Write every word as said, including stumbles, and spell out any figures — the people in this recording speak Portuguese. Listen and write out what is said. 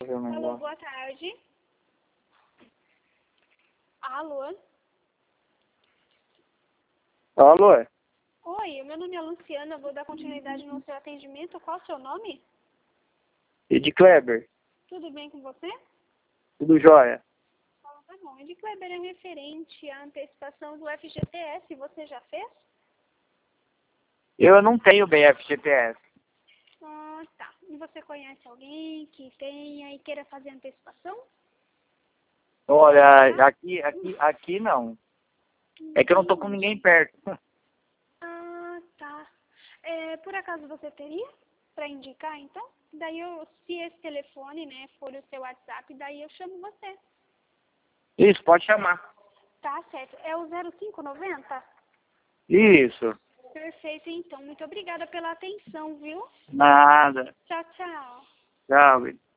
ver o negócio. Alô, boa tarde. Alô? Alô? Oi, meu nome é Luciana, eu vou dar continuidade no seu atendimento. Qual é o seu nome? Ed Kleber? Tudo bem com você? Tudo jóia? Ah, tá bom. Ed Kleber é referente à antecipação do F G T S. Você já fez? Eu não tenho bem F G T S. Ah, tá. E você conhece alguém que tenha e queira fazer antecipação? Olha, aqui, aqui, aqui não. É que eu não tô com ninguém perto. Ah, tá. É, por acaso você teria para indicar, então? Daí eu, se esse telefone, né, for o seu WhatsApp, daí eu chamo você. Isso, pode chamar. Tá certo. É o zero cinco noventa? Isso. Perfeito, então. Muito obrigada pela atenção, viu? Nada. Tchau, tchau. Tchau.